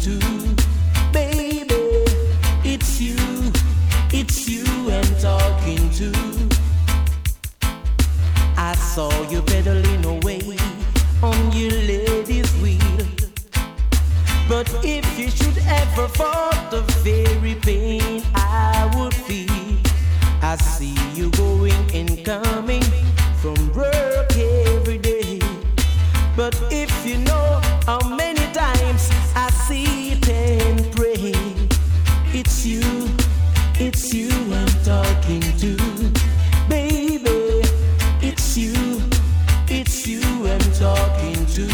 to. Baby, it's you I'm talking to. I saw you pedaling away on your lady's wheel. But if you should ever fall the very pain I would feel, I see you going and coming from work every day. But if you know how many times I sit and pray, it's you I'm talking to. Baby, it's you I'm talking to.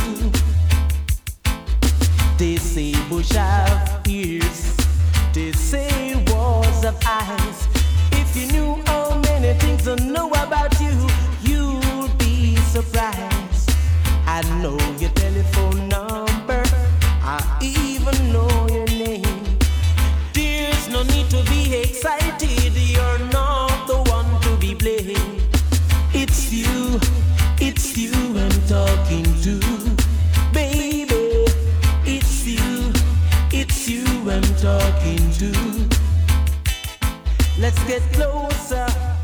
They say bush have ears, they say walls have eyes. If you knew how many things I know about you, you'd be surprised. I know your telephone number, I even know your name. There's no need to be excited, you're not the one to be blamed. It's you I'm talking to. Baby, it's you I'm talking to. Let's get closer.